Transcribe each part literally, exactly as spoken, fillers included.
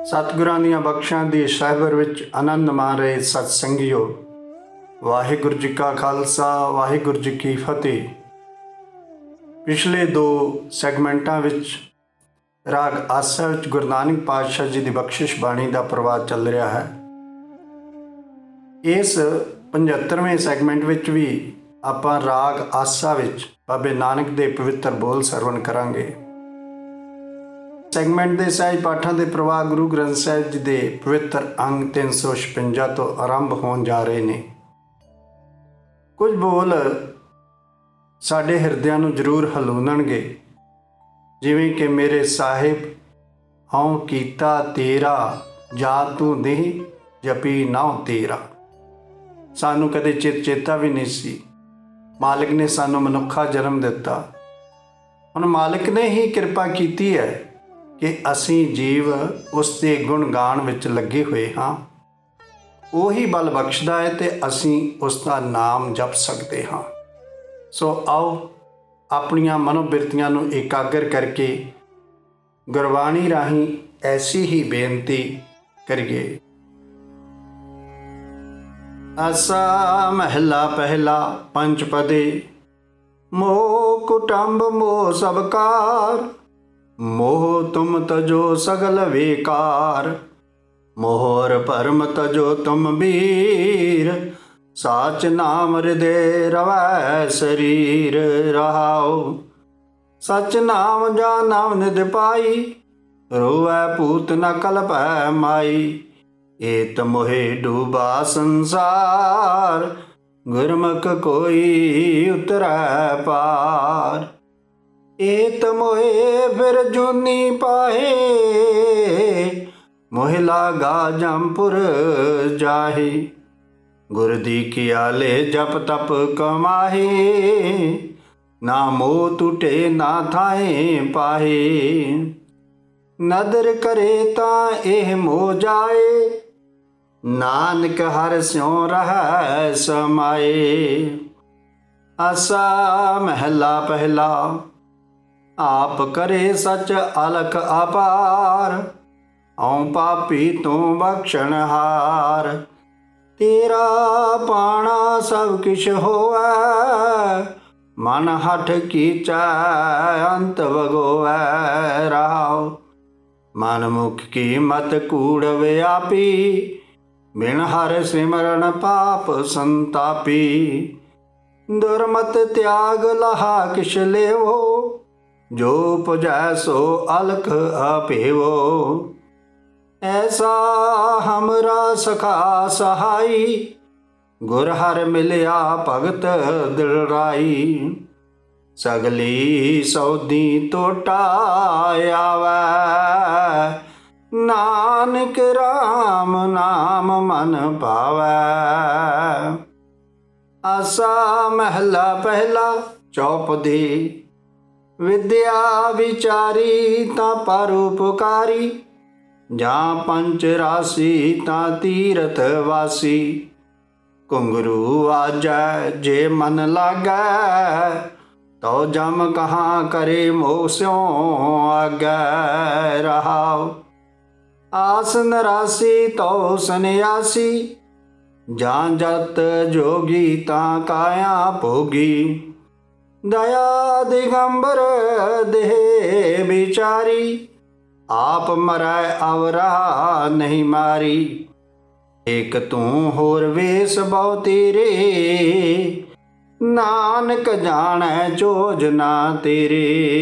ਸਤਿਗੁਰਾਂ ਦੀਆਂ ਬਖਸ਼ਾਂ ਦੀ ਸਹਿਬਰ ਵਿੱਚ ਆਨੰਦ ਮਾਣ ਰਹੇ ਸਤਸੰਗੀਓ। ਵਾਹਿਗੁਰੂ ਜੀ ਕਾ ਖਾਲਸਾ, ਵਾਹਿਗੁਰੂ ਜੀ ਕੀ ਫਤਿਹ। ਪਿਛਲੇ ਦੋ ਸੈਗਮੈਂਟਾਂ ਵਿੱਚ ਰਾਗ ਆਸਾ ਵਿੱਚ ਗੁਰੂ ਨਾਨਕ ਪਾਤਸ਼ਾਹ ਜੀ ਦੀ ਬਖਸ਼ਿਸ਼ ਬਾਣੀ ਦਾ ਪ੍ਰਵਾਦ ਚੱਲ ਰਿਹਾ ਹੈ। ਇਸ ਪੰਝੱਤਰਵੇਂ ਸੈਗਮੈਂਟ ਵਿੱਚ ਵੀ ਆਪਾਂ ਰਾਗ ਆਸਾ ਵਿੱਚ ਬਾਬੇ ਨਾਨਕ ਦੇ ਪਵਿੱਤਰ ਬੋਲ ਸਰਵਣ ਕਰਾਂਗੇ। ਸੈਗਮੈਂਟ ਦੇ ਸਹਿਜ ਪਾਠਾਂ ਦੇ ਪ੍ਰਵਾਹ ਗੁਰੂ ਗ੍ਰੰਥ ਸਾਹਿਬ ਜੀ ਦੇ ਪਵਿੱਤਰ ਅੰਗ ਤਿੰਨ ਸੌ ਛਪੰਜਾ ਤੋਂ ਆਰੰਭ ਹੋਣ ਜਾ ਰਹੇ ਨੇ। ਕੁਝ ਬੋਲ ਸਾਡੇ ਹਿਰਦਿਆਂ ਨੂੰ ਜ਼ਰੂਰ ਹਲੂਣਨਗੇ, ਜਿਵੇਂ ਕਿ ਮੇਰੇ ਸਾਹਿਬ ਹਉ ਕੀਤਾ ਤੇਰਾ, ਜਾ ਤੂੰ ਦੇਹ ਜਪੀ ਨਾਉ ਤੇਰਾ। ਸਾਨੂੰ ਕਦੇ ਚਿਤ ਚੇਤਾ ਵੀ ਨਹੀਂ ਸੀ ਮਾਲਕ ਨੇ ਸਾਨੂੰ ਮਨੁੱਖਾ ਜਨਮ ਦਿੱਤਾ। ਹੁਣ ਮਾਲਕ ਨੇ ਹੀ ਕਿਰਪਾ ਕੀਤੀ ਹੈ ਕਿ ਅਸੀਂ ਜੀਵ ਉਸ ਦੇ ਗੁਣ ਗਾਣ ਵਿੱਚ ਲੱਗੇ ਹੋਏ ਹਾਂ। ਉਹੀ ਬਲ ਬਖਸ਼ਦਾ ਹੈ ਅਤੇ ਅਸੀਂ ਉਸ ਦਾ ਨਾਮ ਜਪ ਸਕਦੇ ਹਾਂ। ਸੋ ਆਓ ਆਪਣੀਆਂ ਮਨੋਬਿਰਤੀਆਂ ਨੂੰ ਇਕਾਗਰ ਕਰਕੇ ਗੁਰਬਾਣੀ ਰਾਹੀਂ ਐਸੀ ਹੀ ਬੇਨਤੀ ਕਰੀਏ। ਆਸਾ ਮਹਿਲਾ ਪਹਿਲਾ ਪੰਚਪਦੇ। ਮੋਹ ਕੁਟੰਬ ਮੋਹ ਸਭ ਕਾਰ, ਮੋਹ ਤੁਮ ਤਜੋ ਸਗਲ ਵੇਕਾਰ। ਮੋਹਰ ਭਰਮ ਤਜੋ ਤੁਮ ਵੀਰ, ਸਾਚ ਨਾਮ ਹਿਰਦੇ ਰਵੈ ਸਰੀਰ। ਰਹਾਉ ਸਚ ਨਾਮ ਜਾ ਨਾਮ ਨਿਧ ਪਾਈ, ਰੋਵੈ ਭੂਤ ਨ ਕਲਪੈ ਮਾਈ। ਏਤ ਮੋਹਿ ਡੂਬਾ ਸੰਸਾਰ, ਗੁਰਮੁਖ ਕੋਈ ਉਤਰੈ ਪਾਰ। ਏਤ ਮੋਹਿ ਫਿਰ ਜੂਨੀ ਪਾਹੇ, ਮੋਹਿ ਲਾਗਾ ਜੰਪੁਰ ਜਾਹੇ। ਗੁਰ ਦੀ ਕਿਆਲੇ ਜਪ ਤਪ ਕਮਾਹੇ, ਨਾ ਮੋਹ ਟੁਟੇ ਨਾ ਥਾਏ ਪਾਹੇ। ਨਦਰ ਕਰੇ ਤਾਂ ਇਹ ਮੋਹ ਜਾਏ, ਨਾਨਕ ਹਰਿ ਸਿਉ ਰਹੈ ਸਮਾਏ। ਆਸਾ ਮਹਿਲਾ ਪਹਿਲਾ। ਆਪ ਕਰੇ ਸਚ ਅਲਖ ਅਪਾਰ, ਹਉ ਪਾਪੀ ਤੂੰ ਬਖਸ਼ਣਹਾਰ। ਤੇਰਾ ਪਾਣਾ ਸਭ ਕਿਛ ਹੋਵੈ, ਮਨ ਹਠ ਕੀਚੈ ਅੰਤ ਵਗੋਵੈ। ਰਹਾਉ ਮਨ ਮੁਖ ਕੀ ਮਤ ਕੂੜ ਵਿਆਪੀ, ਬਿਨ ਹਰਿ ਸਿਮਰਨ ਪਾਪ ਸੰਤਾਪੀ। ਦੁਰਮਤ ਤਿਆਗ ਲਹਾ ਕਿਛ ਲੇਵੋ, ਜੋ ਪੁਜੈ ਸੋ ਅਲਖ ਆਪੇਵੋ। ਐਸਾ ਹਮਰਾ ਸਖਾ ਸਹਾਈ, ਗੁਰ ਹਰਿ ਮਿਲਿਆ ਭਗਤ ਦਿਲ ਰਾਈ। ਸਗਲੀ ਸੌਦੀ ਟੋਟਾ ਆਵੈ, ਨਾਨਕ ਰਾਮ ਨਾਮ ਮਨ ਭਾਵੈ। ਆਸਾ ਮਹਿਲਾ ਪਹਿਲਾ ਚੌਪਦੀ। ਵਿਦਿਆ ਵਿਚਾਰੀ ਤਾਂ ਪਰਉਪਕਾਰੀ, ਜਾਂ ਪੰਚ ਰਾਸੀ ਤਾਂ ਤੀਰਥ ਵਾਸੀ। ਘੁੰਗਰੂ ਵਾਜੈ ਜੇ ਮਨ ਲਾਗੈ, ਤਉ ਜਮ ਕਹਾਂ ਕਰੇ ਮੋਹ ਸਿਉ ਆਗੈ। ਰਹਾਉ ਆਸ ਨਰਾਸੀ ਤਉ ਸੰਨਿਆਸੀ, ਜਾਂ ਜਤ ਜੋਗੀ ਤਾਂ ਕਾਇਆ ਭੋਗੀ। ਦਇਆ ਦਿਗੰਬਰ ਦੇਹ ਵਿਚਾਰੀ, ਆਪ ਮਰੈ ਅਵਰਾ ਨਹੀਂ ਮਾਰੀ। ਏਕ ਤੂੰ ਹੋਰ ਵੇਸ ਬਹੁ ਤੇਰੇ, ਨਾਨਕ ਜਾਣੈ ਚੋਜ ਨਾ ਤੇਰੇ।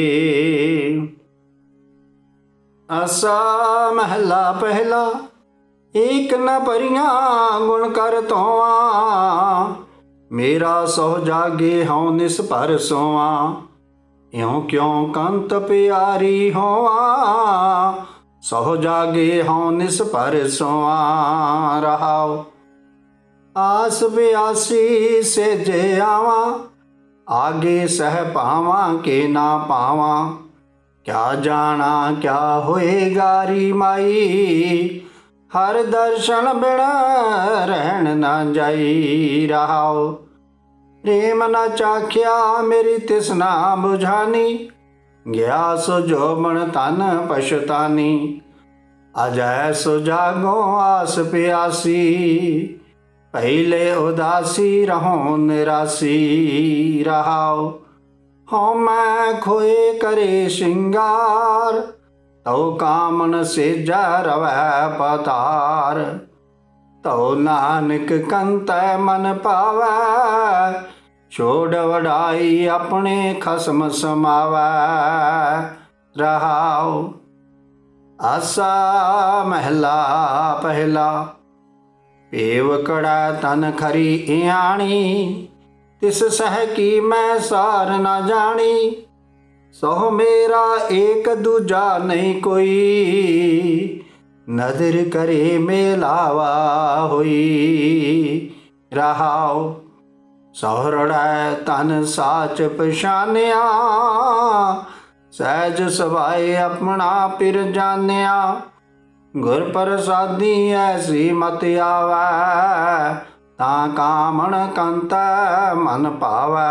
ਆਸਾ ਮਹਿਲਾ ਪਹਿਲਾ। ਏਕ ਨ ਭਰੀਆਂ ਗੁਣ ਕਰ ਧੋਆ, ਮੇਰਾ ਸਹੁ ਜਾਗੇ ਹਉ ਨਿਸ ਭਰ ਸੋਆ। ਇਉ ਕਿਉ ਕੰਤ ਪਿਆਰੀ ਹੋਆ, ਸਹੁ ਜਾਗੇ ਹਉ ਨਿਸ ਭਰ ਸੋਆ। ਰਹਾਉ ਆਸ ਬਿਆਸੀ ਸੇਜੇ ਆਵਾਂ, ਆਗੇ ਸਹਿ ਪਾਵਾਂ ਕੇ ਨਾ ਪਾਵਾਂ। ਕਿਆ ਜਾਣਾ ਕਿਆ ਹੋਏਗਾ ਰੀ ਮਾਈ, ਹਰ ਦਰਸ਼ਨ ਬਿਨ ਰਹਿਣ ਨਾ ਜਾਈ। ਰਹਾਉ ਪ੍ਰੇਮ ਨ ਚਾਖਿਆ ਮੇਰੀ ਤਿਸਨਾ ਬੁਝਾਨੀ, ਗਿਆ ਸੋ ਜੋਬਨ ਤਨ ਪਛਤਾਨੀ। अजय सो जागो आस प्यासी, पहले उदासी रहो निरासी। रहाओ हों मैं खोए करे श्रृंगार, तो कामन से रवै पतार। तो नानक कंत मन पावै, छोड़ वडाई अपने खसम समावै। रहाओ आसा महला पहला, पेव कड़ा तन खरी इयाणी, तिस सह की मैं सार न जानी। सो मेरा एक दूजा नहीं कोई, नदर करे मेलावा होई। रहाओ सोहरड़ा तन साच पछानिया, सहज सवाए अपना पिर जानिया। गुर प्रसादी ऐसी मत आवै, तां कामन कंत मन पावै।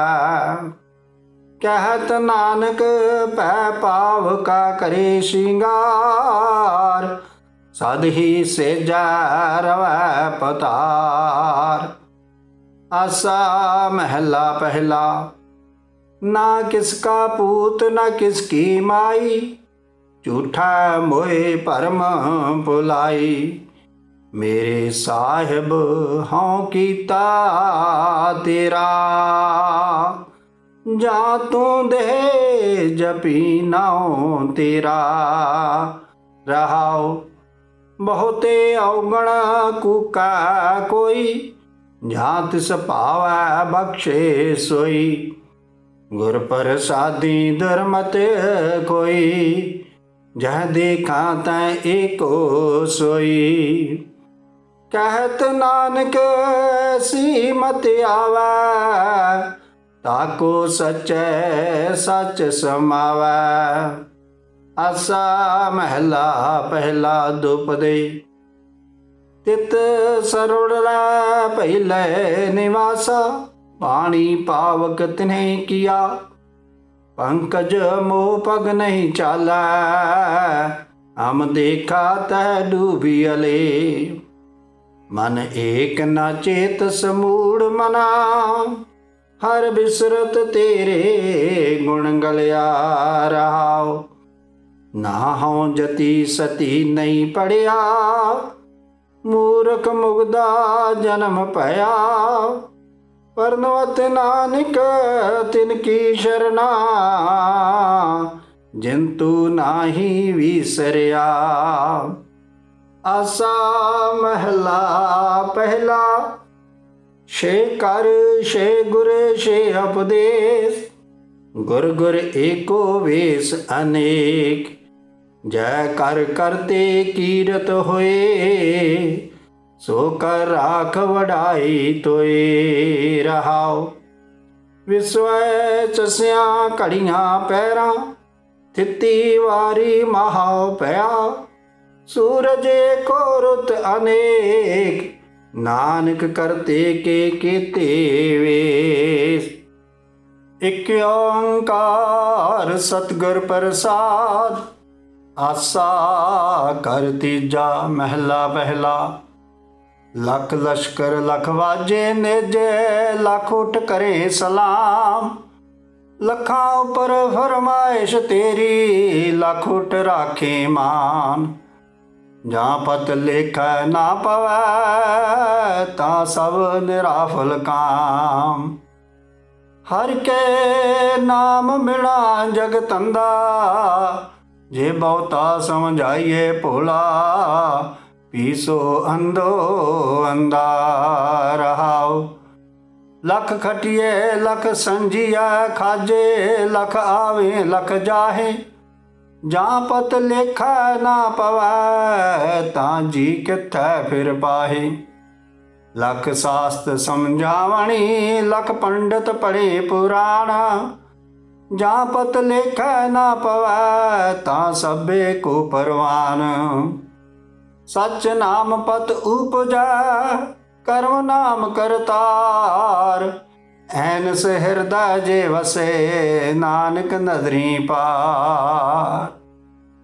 कहत नानक पै पाव का करे श्रृंगार, सद ही सेजा रवै पतार। आसा महला पहला, ना किसका पूत ना किसकी माई, झूठा मोए भरम भुलाई। मेरे साहिब हों कीता तेरा, जा तू दे जपी नाओ तेरा। रहाओ बहुते अवगण कूका कोई, जा तिस पावै बख्शे सोई। गुर प्रसादी दुरमत कोई, जह देखा तै एको सोई। कहत नानक सी मत आवै, ताको सचै सच समावै। आसा महला पहला दुपदे, तित सरोड़ा पहले निवासा। पानी पावक तिन्हें किया, पंकज मोह पग नहीं चाला। हम देखा तह डूबी अले, मन एक न चेत समूढ़ मना। हर बिसरत तेरे गुण गलिया। रहाओ ना हों जति सती नहीं पढ़िया, मूर्ख मुगदा जन्म पया। परनवत नानक तिनकी शरणा, जिंतु नाही विसरिया। आसा महला पहला, शे कर शे गुर शे उपदेश। गुर गुर एको वेश अनेक, जय कर करते कीरत होए। सो कर राख वडाई तोए। रहाओ विश्व चस्या घड़ियां पैरां, थिती वारी महाओ पया। सूरज को रुत अनेक, नानक करते के केते वेश। एक ओंकार सतगुर प्रसाद, आसा कर तीजा महला पहला। लख लश्कर लख वाजे नेजे, लख उठ करे सलाम। लखा उपर फरमाइश तेरी, लख उठ राखे मान। जा पत लेख ना पवै, ता सब निराफल काम। हर के नाम मिला जगतंदा, जे बहुता समझाइए भोला। पीसो अंधो अंधा। रहाओ लख खटिए लख संजिया खाजे, लख आवे लख जाहे। जा पत लेखा ना पवै, ता जी किथै फिर पाहे। लख शास्त्र समझावणी, लख पंडित पढ़े पुराण। जा पत लेखा ना पवै, ता सभे को परवान। सच नाम पत उपजा, कर्म नाम करतार। ऐनस हृदय जे वसे, नानक नदरी पार।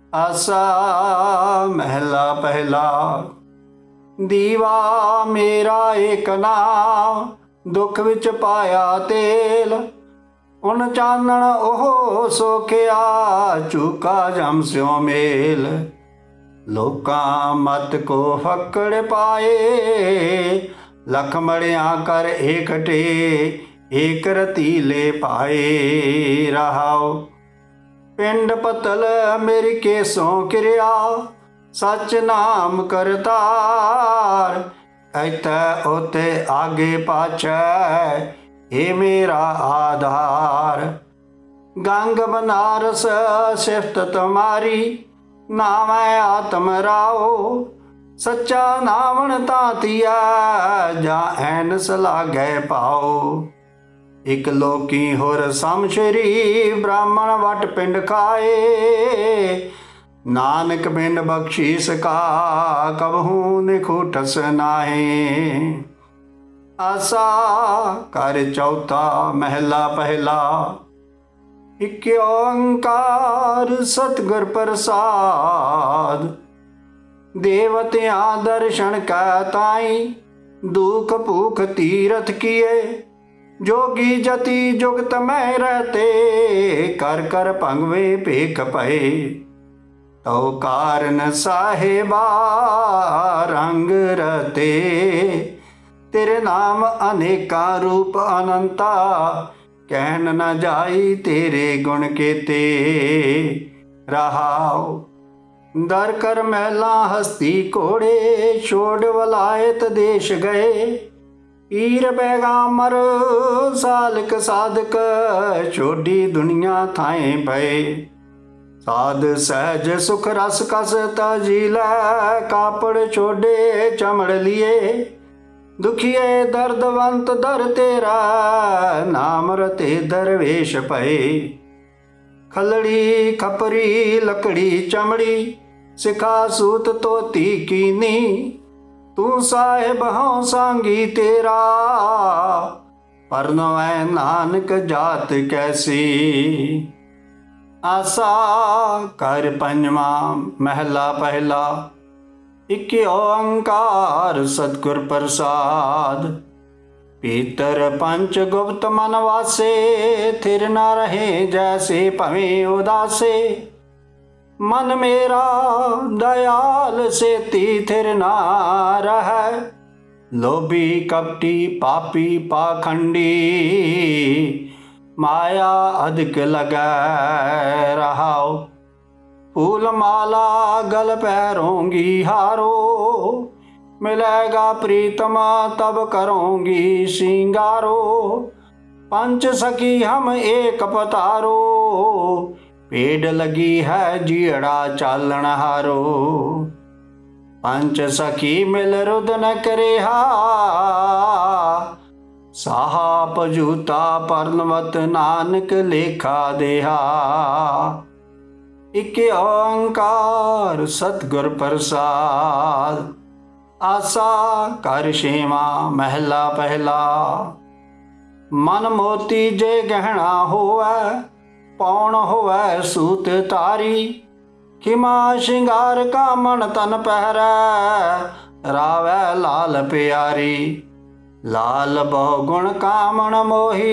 आसा महला पहला। दीवा मेरा एक नाम, दुख विच पाया तेल। उन चानण ओह सोखिया, चूका जम स्यों मेल। लोकां मत को फकड़ पाए, लख मड़िया कर एकटे। एक रतीले पाए रहाओ। पिंड पतल मेरी केसों किरिया, सच नाम करतार। इत्थे उते आगे पाछे, हे मेरा आधार। गंग बनारस सिफत तुम्हारी, नाम आत्म राओ। सच्चा नावण तातिया, जा ऐनस लागे पाओ। एक लोकी होर समशरी, ब्राह्मण वट पिंड खाए। नानक बिन बख्शीस का, कबहू निखूटस नाहे। आसा कर चौथा महला पहला। इक ओंकार सतगुर प्रसाद। देवतियां दर्शन कै ताई, दुख भूख तीरथ किए। जोगी जति जुगत में रहते, कर कर भंगवे भेख पए। तो कारण साहेबा रंग रते, तेरे नाम अनेका रूप अनंता। कहन न जाई तेरे गुण केते रहाओ। दर कर महला हस्ती घोड़े, छोड़ वलायत देश गए। ईर पैगामर सालक साधक, छोड़ी दुनिया थाए भय। साध सहज सुख रस कस तजील, कापड़ छोड़े चमड़ लिए। दुखिए दर्दवंत दर तेरा, नाम रते दरवेश पए। खलड़ी खपरी लकड़ी चमड़ी, सिखा सूत तोती कीनी। तू साहिब हों सांगी तेरा, परनवै नानक जात कैसी। आसा कर पंजवा महला पहला। इक ओंकार सतगुर प्रसाद। भीतर पंच गुप्त मन वासे, थिर न रहे जैसे भवें उदासे। मन मेरा दयाल सेती थिर ना रहे। लोभी कपटी पापी पाखंडी, माया अधिक लगे रहाओ। फूल माला गल पैरोंगी हारो, मिलेगा प्रीतम तब करोंगी सिंगारो। पंच सखी हम एक पतारो, पेड़ लगी है जीड़ा चालन हारो। पंच सखी मिल रुदन करेहा, साहा पजूता परनवत नानक लेखा देहा। इक ओंकार सतगुर प्रसाद। आसा कर छेवां महला पहला। मन मोती जे गहना होवै, पौन होवै सूत तारी। खिमा श्रृंगार का मन तन पहरै, रावै लाल प्यारी। लाल बहु गुण कामण मोही,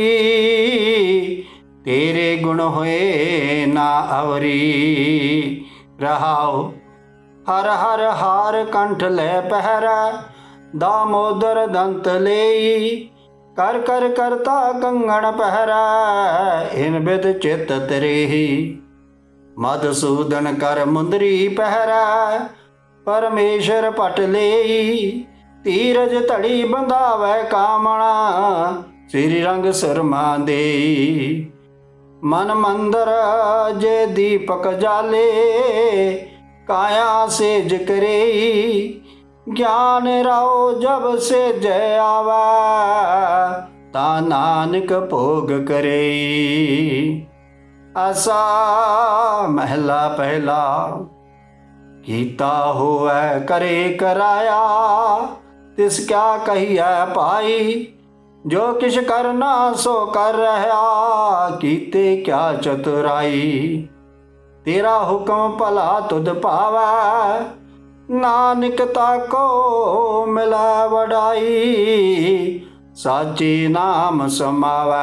तेरे गुण होए ना अवरी रहाओ। हर हर हार कंठ ले पहरै, दामोदर दंत लेई। कर कर करता कंगण पहरै, इन बिद चित तरेही। मधुसूदन कर मुंदरी पहरै, परमेश्वर पट लेई। तीरज धड़ी बंधावै कामणा, श्री रंग सुरमा देई। मन मंदर जे दीपक जाले, काया सेज करेई। ज्ञान राओ जब से जय आवै, ता नानक भोग करेई। आसा महला पहला। कीता होवै करे कराया, तिस क्या कहिए पाई। जो किश करना सो कर रहा, कीते क्या चतुराई। तेरा हुक्म भला तुध पावै, नानक ताको मिलै वडाई, साची नाम समावै।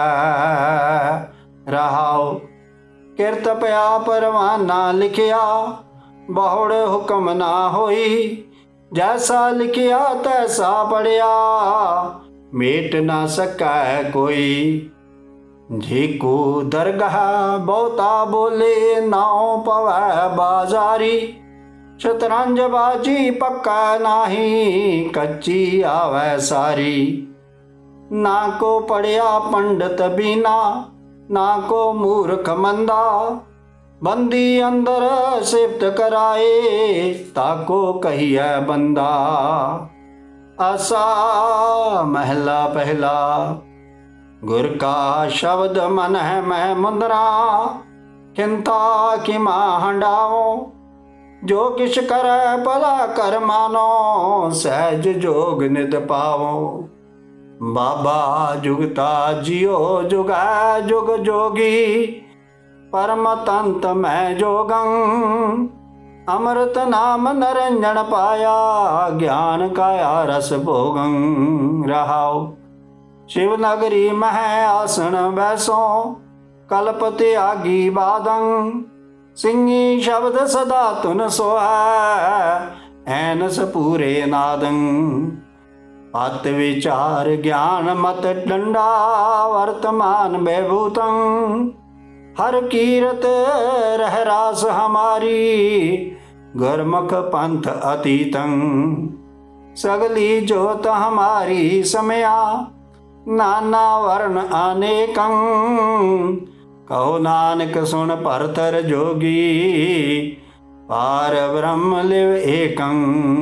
रहाओ किरत पया परवाना लिखिया, बहुड़ हुक्म ना होई, जैसा लिखिया तैसा पढ़िया, मेट ना सकै कोई। झीकू दरगाह बहुता बोले, नाव पवै बाजारी, शतरंज बाजी पक्का नाही, कच्ची आवै सारी। ना को पढ़िया पंडित बीना, ना को मूर्ख मंदा, बंदी अंदर सिफ्त कराए, ताको कहिए बंदा। आसा महला पहला, गुर का शब्द मन है मैं मुंदरा, खिंता कि मां हंडाओ, जो किश करे भला कर मानो, सहज जोग नित पावो। बाबा जुगता जियो जुगै जुग जोगी, परम तंत मैं जोगं, अमृत नाम नरंजन पाया, ज्ञान काया रस भोगं। रहाओ शिव नगरी मह आसन बैसो, कल्प त्यागी बादं, सिंगी शब्द सदा तुन सोहै, ऐनस पूरे नादं। पत विचार ज्ञान मत डंडा, वर्तमान बेभूतं, हर कीरत रह रास हमारी, गुरमुख पंथ अतीतं। सगली जोत हमारी समया, नाना वर्ण अनेकं, कहो नानक सुन परतर जोगी, पार ब्रह्म लिव एकं।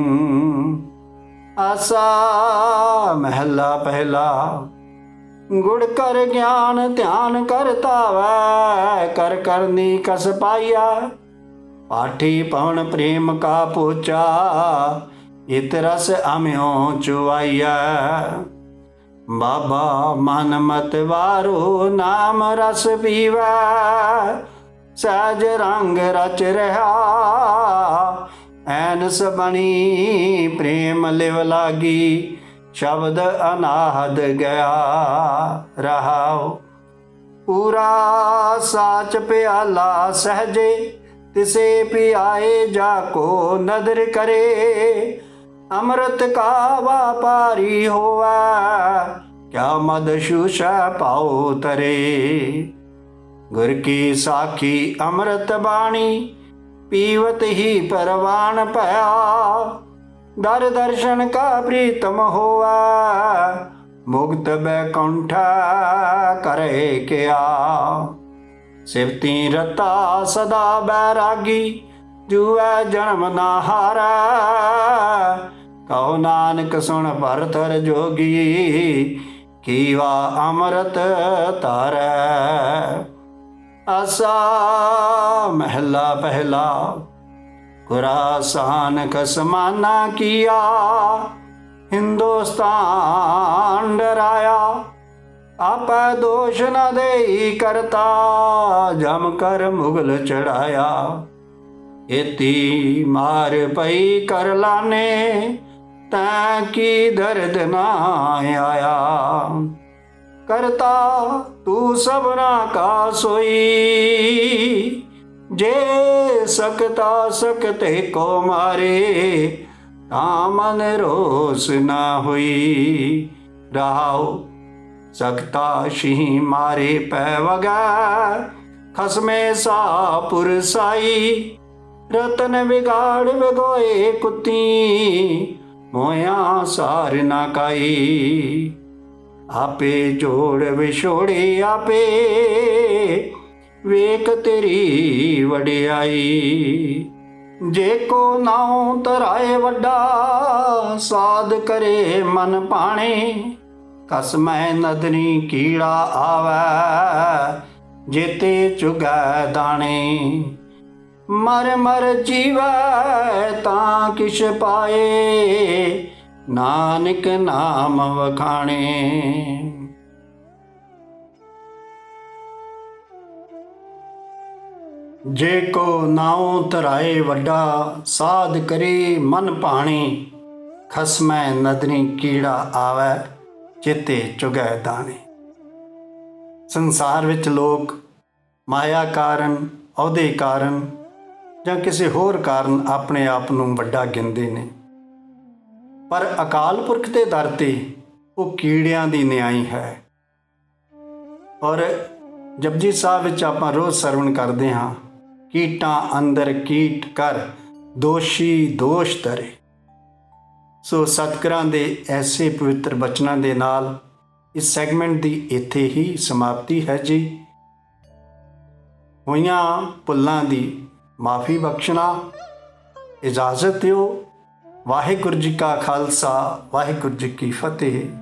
आसा महला पहला, गुड़ कर ज्ञान ध्यान कर तावै, कर करनी कस पाइया, पाठी पवन प्रेम का पोचा, इत रस अम्यो चुवाइया। बाबा मन मत वारो नाम रस पीवै, सहज रंग रच रहा, ऐनस बनी प्रेम लिव लागी, शब्द अनाहद गया। रहाओ पूरा साच प्याला सहजे, तिसे पियाए जाको नदर करे, अमृत का व्यापारी होवै, क्या मद शूषै पाओ तरे। गुर की साखी अमृत बाणी, पीवत ही परवान पया, दर दर्शन का प्रीतम होवै, मुक्त बैकुंठ करे क्या। सिवती रता सदा बैरागी, जुए जन्म ना हारै, कहो नानक सुन भरतर जोगी, कीवा अमृत तारै। आसा महला पहला, खुरासान खसमाना किया, हिंदुस्तान डराया, आप दोष न दे करता, जम कर मुगल चढ़ाया। इति मार पई कर लाने, तैं दर्द ना आया, करता तू सबना का सोई, जे सकता सकते को मारे, तामन रोस ना हुई। रहाओ सकता सिंह मारे पै वगै, खसमे सापुर साई, रतन बिगाड़ बिगोए कुत्ती, मोया सार ना काई। आपे जोड़ विछोड़े आपे, वेख तेरी वडियाई। जे को नाउ तराए वड्डा, साध करे मन पाणे, कसमै नदनी कीड़ा आवै, जेते चुगै दाणे। मर मर जीवै तां किश पाए, नानक नाम वखाणे। ਜੇ ਕੋ ਨਾਉ ਧਰਾਏ ਵੱਡਾ, ਸਾਧ ਕਰੇ ਮਨ ਭਾਣੇ। ਖਸਮੈ ਨਦਰੀ ਕੀੜਾ ਆਵੈ, ਚੇਤੇ ਚੁਗੈ ਦਾਣੇ। ਸੰਸਾਰ ਵਿੱਚ ਲੋਕ ਮਾਇਆ ਕਾਰਨ, ਅਹੁਦੇ ਕਾਰਨ ਜਾਂ ਕਿਸੇ ਹੋਰ ਕਾਰਨ ਆਪਣੇ ਆਪ ਨੂੰ ਵੱਡਾ ਗਿਣਦੇ ਨੇ, ਪਰ ਅਕਾਲ ਪੁਰਖ ਦੇ ਦਰ 'ਤੇ ਉਹ ਕੀੜਿਆਂ ਦੀ ਨਿਆਈ ਹੈ। ਔਰ ਜਪਜੀ ਸਾਹਿਬ ਵਿੱਚ ਆਪਾਂ ਰੋਜ਼ ਸਰਵਣ ਕਰਦੇ ਹਾਂ, ਕੀਟਾਂ ਅੰਦਰ ਕੀਟ ਕਰ, ਦੋਸ਼ੀ ਦੋਸ਼ ਧਰੇ। ਸੋ ਸਤਿਗੁਰਾਂ ਦੇ ਐਸੇ ਪਵਿੱਤਰ ਬਚਨਾਂ ਦੇ ਨਾਲ ਇਸ ਸੈਗਮੈਂਟ ਦੀ ਇੱਥੇ ਹੀ ਸਮਾਪਤੀ ਹੈ ਜੀ। ਹੋਈਆਂ ਭੁੱਲਾਂ ਦੀ ਮਾਫੀ ਬਖਸ਼ਣਾ, ਇਜਾਜ਼ਤ ਦਿਓ। ਵਾਹਿਗੁਰੂ ਜੀ ਕਾ ਖਾਲਸਾ, ਵਾਹਿਗੁਰੂ ਜੀ ਕੀ ਫਤਿਹ।